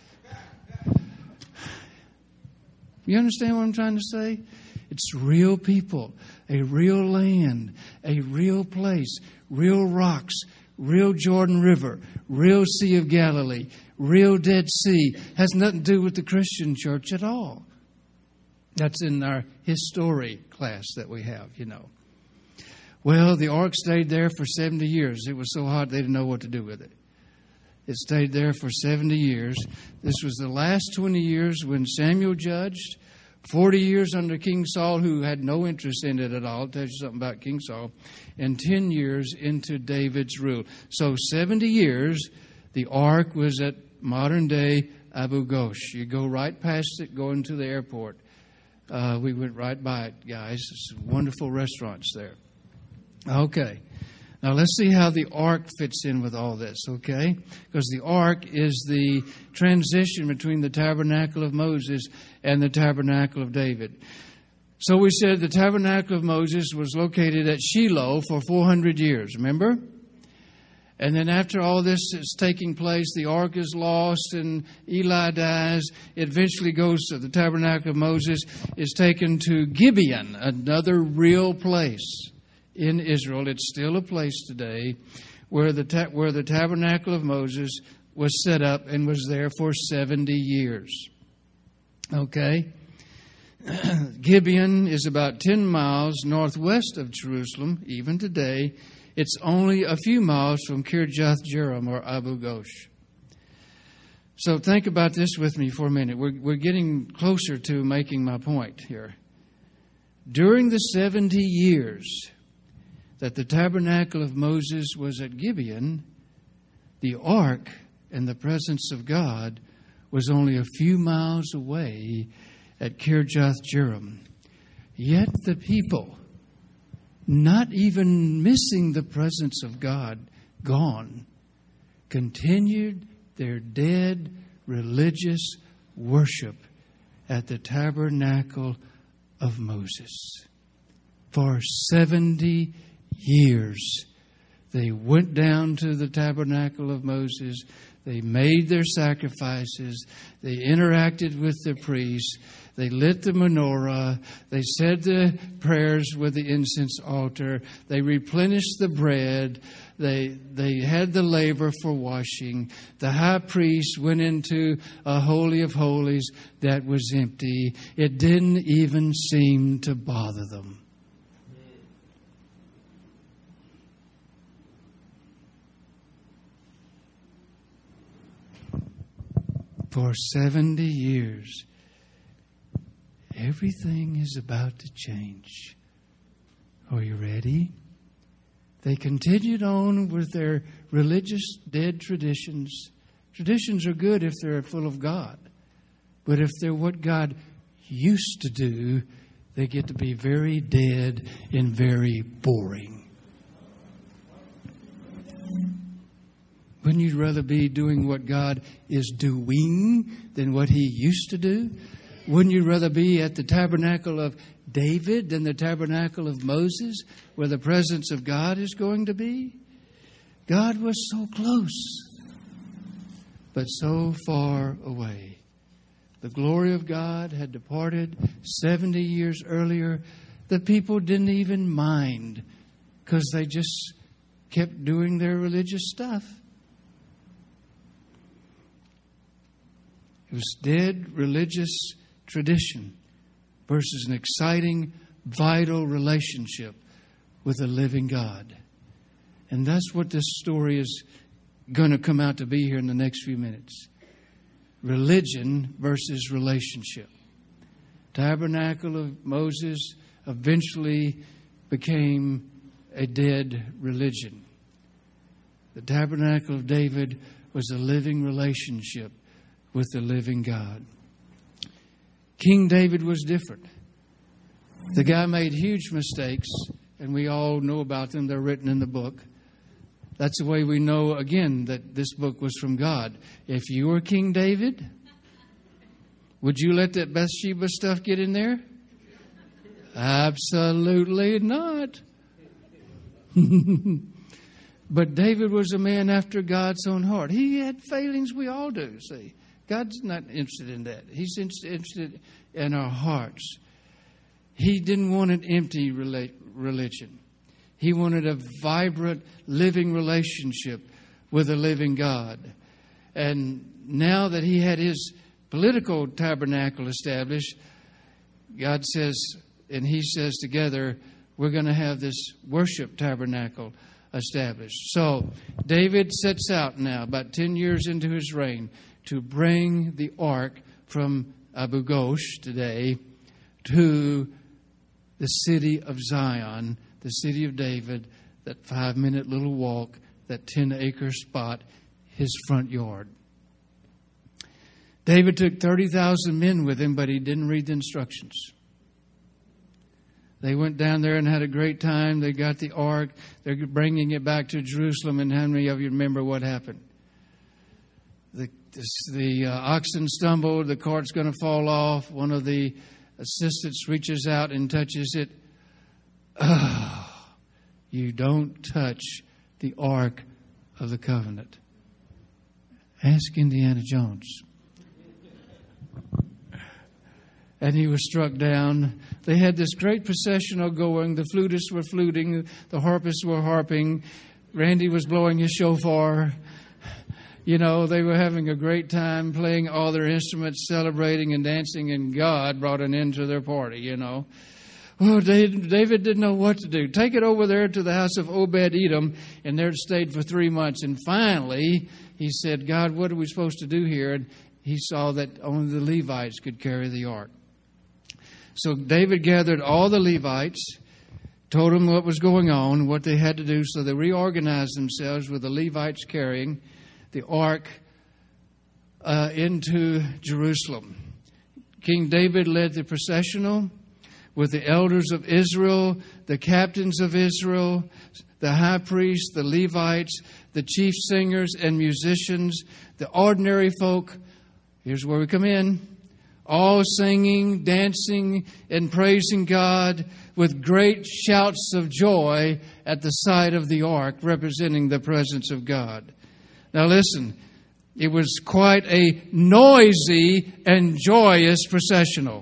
You understand what I'm trying to say? It's real people, a real land, a real place, real rocks, real Jordan River, real Sea of Galilee, real Dead Sea. Has nothing to do with the Christian church at all. That's in our history class that we have, you know. Well, the ark stayed there for seventy years. It was so hot they didn't know what to do with it. It stayed there for seventy years. This was the last twenty years when Samuel judged. forty years under King Saul, who had no interest in it at all. I'll tell you something about King Saul. And ten years into David's rule. So seventy years, the ark was at modern-day Abu Ghosh. You go right past it, going to the airport. Uh, we went right by it, guys. There's wonderful restaurants there. Okay. Now, let's see how the ark fits in with all this, okay? Because the ark is the transition between the tabernacle of Moses and the tabernacle of David. So we said the tabernacle of Moses was located at Shiloh for four hundred years, remember? And then after all this is taking place, the ark is lost and Eli dies. It eventually goes to the tabernacle of Moses, is taken to Gibeon, another real place in Israel. It's still a place today where the ta- where the tabernacle of Moses was set up and was there for seventy years. Okay? Gibeon is about ten miles northwest of Jerusalem, even today. It's only a few miles from Kirjath Jearim or Abu Ghosh. So think about this with me for a minute. We're, we're getting closer to making my point here. During the seventy years that the tabernacle of Moses was at Gibeon, the ark and the presence of God was only a few miles away at Kirjath Jearim. Yet the people, not even missing the presence of God, gone, continued their dead religious worship at the tabernacle of Moses. For seventy years, they went down to the tabernacle of Moses. They made their sacrifices. They interacted with the priests. They lit the menorah. They said the prayers with the incense altar. They replenished the bread. They they had the laver for washing. The high priest went into a holy of holies that was empty. It didn't even seem to bother them. For seventy years, everything is about to change. Are you ready? They continued on with their religious dead traditions. Traditions are good if they're full of God. But if they're what God used to do, they get to be very dead and very boring. Wouldn't you rather be doing what God is doing than what He used to do? Wouldn't you rather be at the tabernacle of David than the tabernacle of Moses, where the presence of God is going to be? God was so close, but so far away. The glory of God had departed seventy years earlier. The people didn't even mind because they just kept doing their religious stuff. It was dead religious tradition versus an exciting, vital relationship with a living God. And that's what this story is going to come out to be here in the next few minutes. Religion versus relationship. Tabernacle of Moses eventually became a dead religion. The tabernacle of David was a living relationship with the living God. King David was different. The guy made huge mistakes, and we all know about them. They're written in the book. That's the way we know, again, that this book was from God. If you were King David, would you let that Bathsheba stuff get in there? Absolutely not. But David was a man after God's own heart. He had failings, we all do, see. God's not interested in that. He's interested in our hearts. He didn't want an empty religion. He wanted a vibrant, living relationship with a living God. And now that he had his political tabernacle established, God says, and he says together, we're going to have this worship tabernacle established. So David sets out now, about ten years into his reign, to bring the ark from Abu Ghosh today to the city of Zion, the city of David, that five-minute little walk, that ten-acre spot, his front yard. David took thirty thousand men with him, but he didn't read the instructions. They went down there and had a great time. They got the ark. They're bringing it back to Jerusalem. And how many of you remember what happened? The, the uh, oxen stumbled. The cart's going to fall off. One of the assistant reaches out and touches it. Oh, you don't touch the Ark of the Covenant. Ask Indiana Jones. And he was struck down. They had this great processional going. The flutists were fluting. The harpists were harping. Randy was blowing his shofar. You know, they were having a great time playing all their instruments, celebrating and dancing, and God brought an end to their party, you know. Well, David didn't know what to do. Take it over there to the house of Obed-Edom, and there it stayed for three months. And finally, he said, God, what are we supposed to do here? And he saw that only the Levites could carry the ark. So David gathered all the Levites, told them what was going on, what they had to do. So they reorganized themselves with the Levites carrying the ark uh, into Jerusalem. King David led the processional with the elders of Israel, the captains of Israel, the high priests, the Levites, the chief singers and musicians, the ordinary folk. Here's where we come in. All singing, dancing, and praising God with great shouts of joy at the sight of the ark, representing the presence of God. Now listen, it was quite a noisy and joyous processional.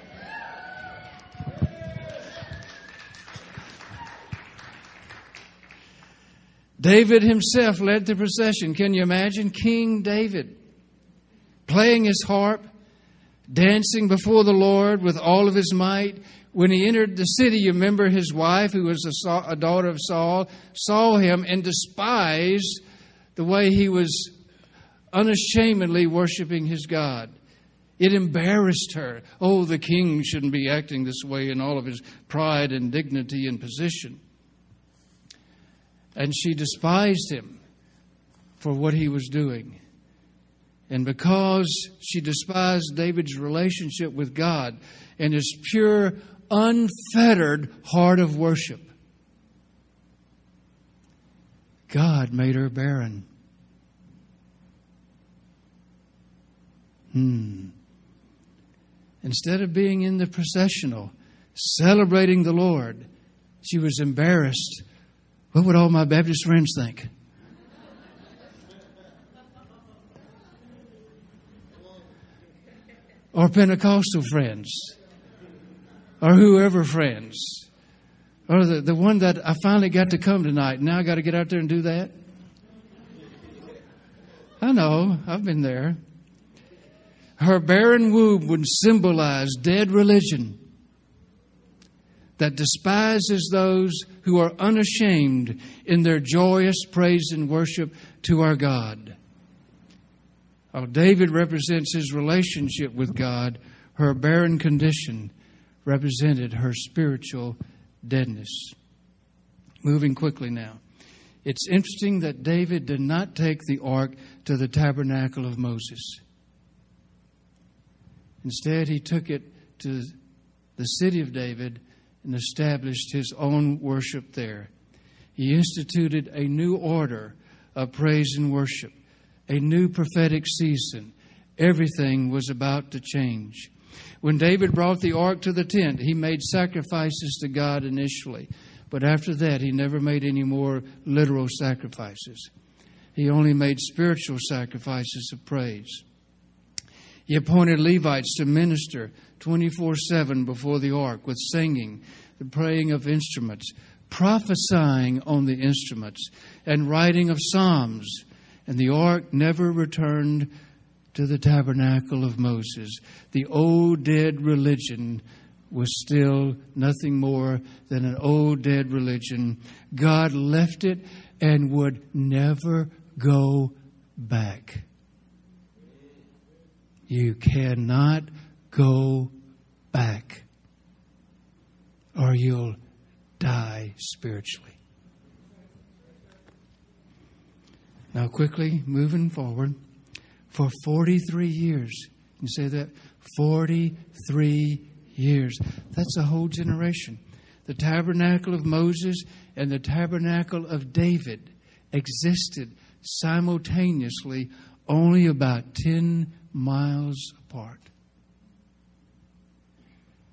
David himself led the procession. Can you imagine King David playing his harp, dancing before the Lord with all of his might? When he entered the city, you remember his wife, who was a, a daughter of Saul, saw him and despised the way he was unashamedly worshiping his God. It embarrassed her. Oh, the king shouldn't be acting this way in all of his pride and dignity and position. And she despised him for what he was doing. And because she despised David's relationship with God and his pure, unfettered heart of worship, God made her barren. Hmm. Instead of being in the processional, celebrating the Lord, she was embarrassed. What would all my Baptist friends think? Or Pentecostal friends? Or whoever friends? Or the, the one that I finally got to come tonight. Now I got to get out there and do that? I know. I've been there. Her barren womb would symbolize dead religion that despises those who are unashamed in their joyous praise and worship to our God. While David represents his relationship with God, her barren condition represented her spiritual deadness. Moving quickly now. It's interesting that David did not take the ark to the tabernacle of Moses. Instead, he took it to the city of David and established his own worship there. He instituted a new order of praise and worship, a new prophetic season. Everything was about to change. When David brought the ark to the tent, he made sacrifices to God initially. But after that, he never made any more literal sacrifices. He only made spiritual sacrifices of praise. He appointed Levites to minister twenty-four seven before the ark with singing, the playing of instruments, prophesying on the instruments, and writing of psalms. And the ark never returned to the tabernacle of Moses. The old dead religion was still nothing more than an old dead religion. God left it and would never go back. You cannot go back, or you'll die spiritually. Now, quickly, moving forward, for forty-three years, you say that? forty-three years. That's a whole generation. The tabernacle of Moses and the tabernacle of David existed simultaneously, only about ten miles apart.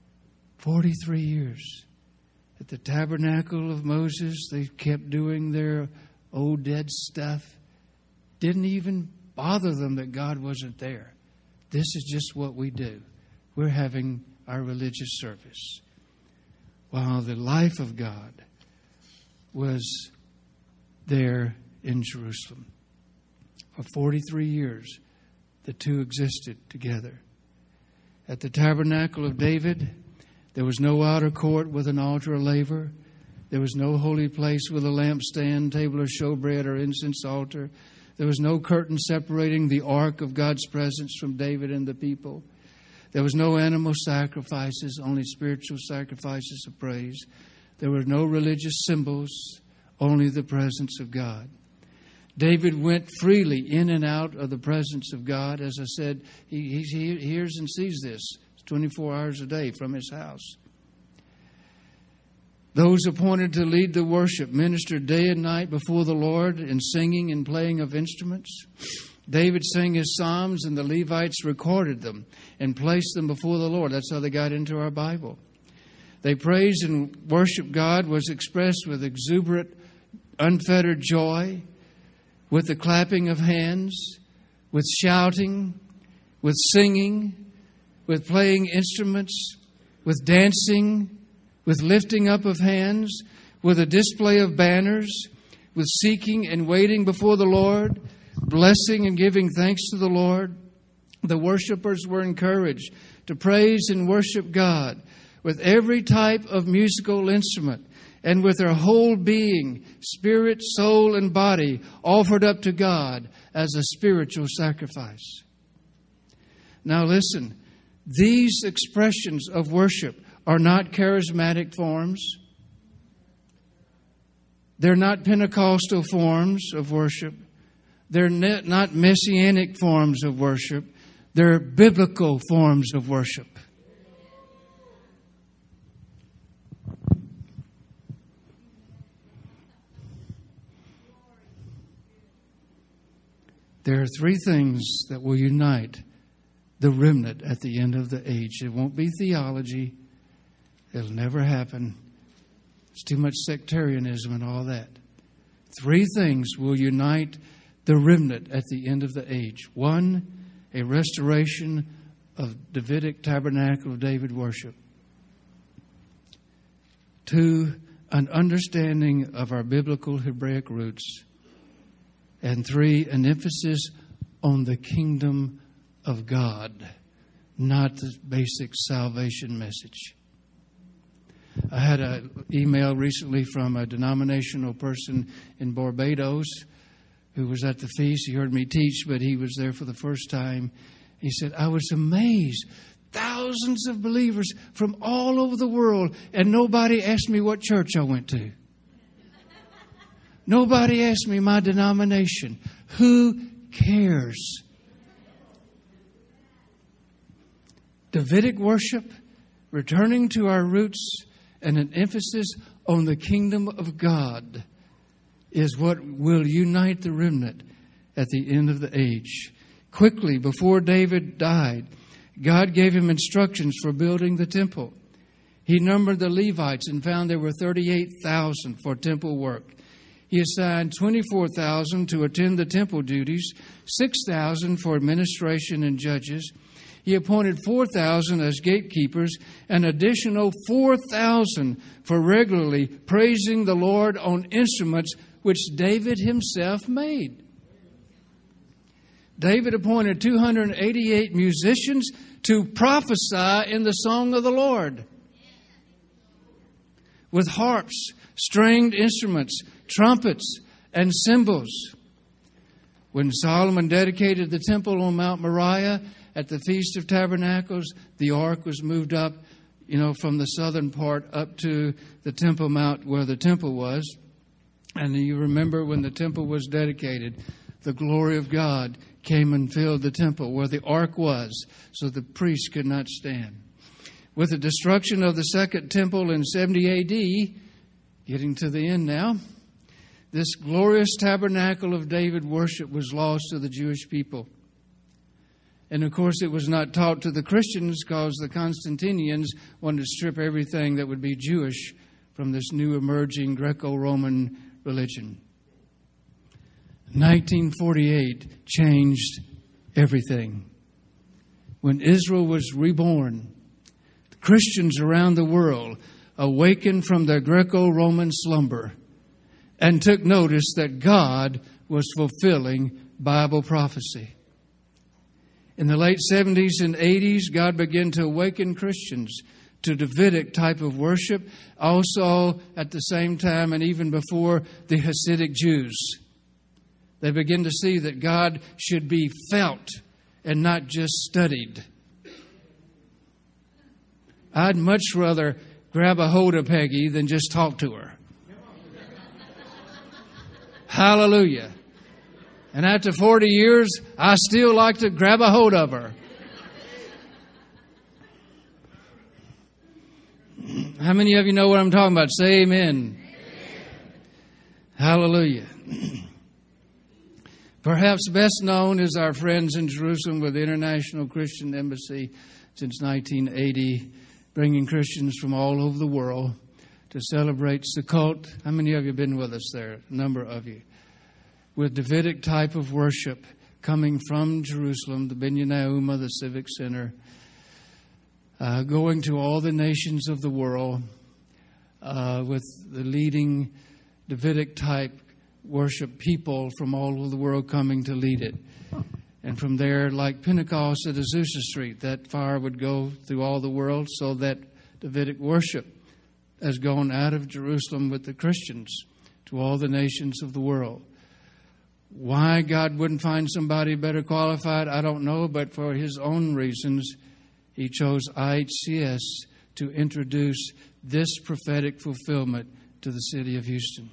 forty-three years. At the tabernacle of Moses, they kept doing their old dead stuff. Didn't even bother them that God wasn't there. This is just what we do. We're having our religious service. While the life of God was there in Jerusalem. For forty-three years, the two existed together. At the tabernacle of David, there was no outer court with an altar or laver. There was no holy place with a lampstand, table of showbread, or incense altar. There was no curtain separating the ark of God's presence from David and the people. There was no animal sacrifices, only spiritual sacrifices of praise. There were no religious symbols, only the presence of God. David went freely in and out of the presence of God. As I said, he, he hears and sees this twenty-four hours a day from his house. Those appointed to lead the worship ministered day and night before the Lord in singing and playing of instruments. David sang his psalms, and the Levites recorded them and placed them before the Lord. That's how they got into our Bible. They praised and worshiped God was expressed with exuberant, unfettered joy, with the clapping of hands, with shouting, with singing, with playing instruments, with dancing, with lifting up of hands, with a display of banners, with seeking and waiting before the Lord, blessing and giving thanks to the Lord. The worshipers were encouraged to praise and worship God with every type of musical instrument and with their whole being, spirit, soul, and body offered up to God as a spiritual sacrifice. Now listen, these expressions of worship are not charismatic forms. They're not Pentecostal forms of worship. They're not messianic forms of worship. They're biblical forms of worship. There are three things that will unite the remnant at the end of the age. It won't be theology. It'll never happen. It's too much sectarianism and all that. Three things will unite the remnant at the end of the age. One, a restoration of Davidic tabernacle of David worship. Two, an understanding of our biblical Hebraic roots. And three, an emphasis on the kingdom of God, not the basic salvation message. I had an email recently from a denominational person in Barbados who was at the feast. He heard me teach, but he was there for the first time. He said, I was amazed. Thousands of believers from all over the world, and nobody asked me what church I went to. Nobody asked me my denomination. Who cares? Davidic worship, returning to our roots, and an emphasis on the kingdom of God is what will unite the remnant at the end of the age. Quickly, before David died, God gave him instructions for building the temple. He numbered the Levites and found there were thirty-eight thousand for temple work. He assigned twenty-four thousand to attend the temple duties, six thousand for administration and judges. He appointed four thousand as gatekeepers, an additional four thousand for regularly praising the Lord on instruments which David himself made. David appointed two hundred eighty-eight musicians to prophesy in the song of the Lord with harps, stringed instruments, trumpets, and cymbals. When Solomon dedicated the temple on Mount Moriah at the Feast of Tabernacles, the ark was moved up, you know, from the southern part up to the Temple Mount where the temple was. And you remember when the temple was dedicated, the glory of God came and filled the temple where the ark was, so the priests could not stand. With the destruction of the second temple in seventy A D, getting to the end now, this glorious tabernacle of David worship was lost to the Jewish people. And of course, it was not taught to the Christians because the Constantinians wanted to strip everything that would be Jewish from this new emerging Greco-Roman religion. nineteen forty-eight changed everything. When Israel was reborn, the Christians around the world awakened from their Greco-Roman slumber and took notice that God was fulfilling Bible prophecy. In the late seventies and eighties, God began to awaken Christians to Davidic type of worship, also at the same time and even before the Hasidic Jews. They begin to see that God should be felt and not just studied. I'd much rather grab a hold of Peggy than just talk to her. Hallelujah. And after forty years, I still like to grab a hold of her. How many of you know what I'm talking about? Say amen. Amen. Hallelujah. Perhaps best known is our friends in Jerusalem with the International Christian Embassy since nineteen eighty, bringing Christians from all over the world to celebrate Sukkot. How many of you have been with us there? A number of you. With Davidic type of worship coming from Jerusalem, the Binyan Ne'uma, the Civic Center, uh, going to all the nations of the world uh, with the leading Davidic type worship people from all over the world coming to lead it. And from there, like Pentecost at Azusa Street, that fire would go through all the world, so that Davidic worship has gone out of Jerusalem with the Christians to all the nations of the world. Why God wouldn't find somebody better qualified, I don't know, but for His own reasons, He chose I H C S to introduce this prophetic fulfillment to the city of Houston.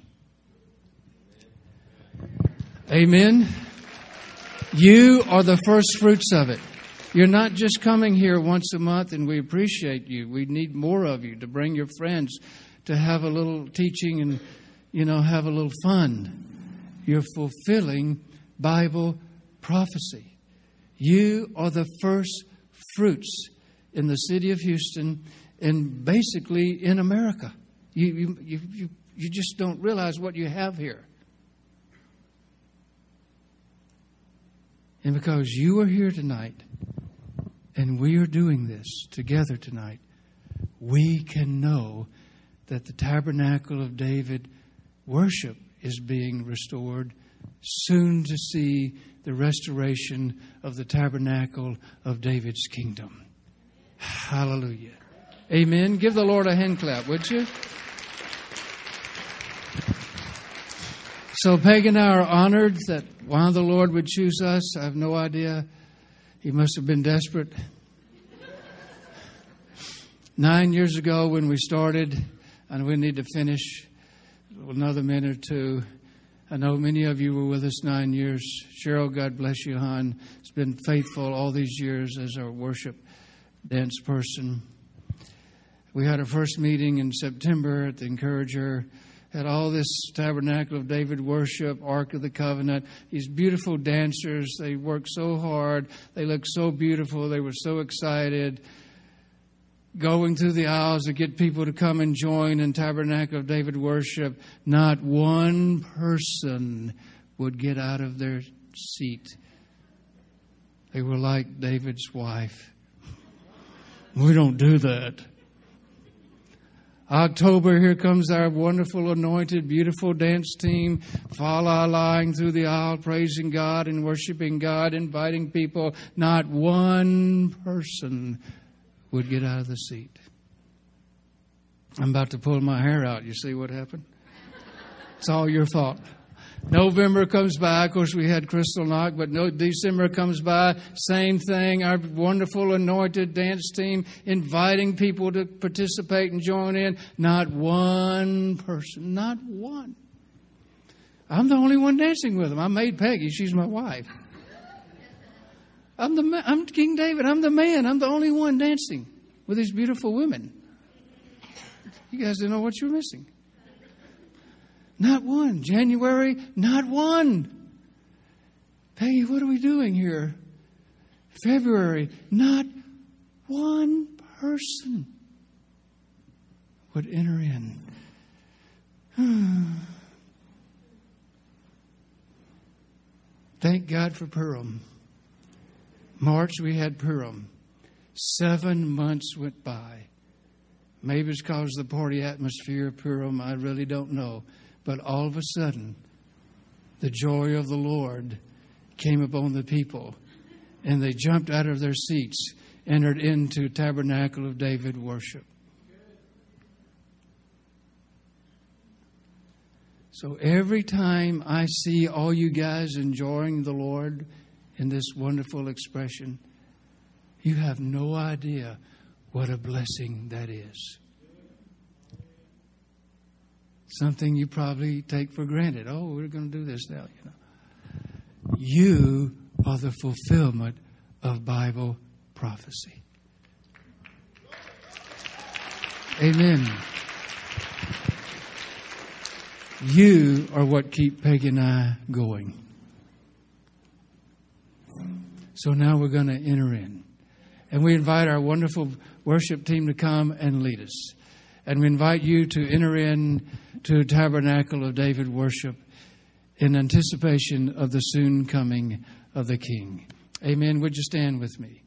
Amen. You are the first fruits of it. You're not just coming here once a month, and we appreciate you. We need more of you to bring your friends, to have a little teaching and, you know, have a little fun. You're fulfilling Bible prophecy. You are the first fruits in the city of Houston and basically in America. You, you, you, you, you just don't realize what you have here. And because you are here tonight and we are doing this together tonight, we can know that the tabernacle of David worship is being restored, soon to see the restoration of the tabernacle of David's kingdom. Hallelujah. Amen. Give the Lord a hand clap, would you? So Peg and I are honored that why the Lord would choose us. I have no idea. He must have been desperate. Nine years ago when we started, and we need to finish another minute or two. I know many of you were with us nine years. Cheryl, God bless you, hon, has been faithful all these years as our worship dance person. We had our first meeting in September at the Encourager. Had all this Tabernacle of David worship, Ark of the Covenant, these beautiful dancers. They worked so hard. They looked so beautiful. They were so excited. Going through the aisles to get people to come and join in Tabernacle of David worship. Not one person would get out of their seat. They were like David's wife. We don't do that. October, here comes our wonderful, anointed, beautiful dance team, fa-la-laing through the aisle, praising God and worshiping God, inviting people. Not one person would get out of the seat. I'm about to pull my hair out. You see what happened? It's all your fault. November comes by. Of course, we had Crystal Knock, but no, December comes by. Same thing. Our wonderful anointed dance team inviting people to participate and join in. Not one person. Not one. I'm the only one dancing with them. I made Peggy. She's my wife. I'm the I'm King David. I'm the man. I'm the only one dancing with these beautiful women. You guys don't know what you're missing. Not one. January, not one. Peggy, what are we doing here? February, not one person would enter in. Thank God for Purim. March, we had Purim. Seven months went by. Maybe it's because of the party atmosphere of Purim. I really don't know. But all of a sudden, the joy of the Lord came upon the people. And they jumped out of their seats, entered into Tabernacle of David worship. So every time I see all you guys enjoying the Lord in this wonderful expression, you have no idea what a blessing that is. Something you probably take for granted. Oh, we're going to do this now, you know. You are the fulfillment of Bible prophecy. Amen. You are what keep Peggy and I going. So now we're going to enter in. And we invite our wonderful worship team to come and lead us. And we invite you to enter in to Tabernacle of David worship in anticipation of the soon coming of the King. Amen. Would you stand with me?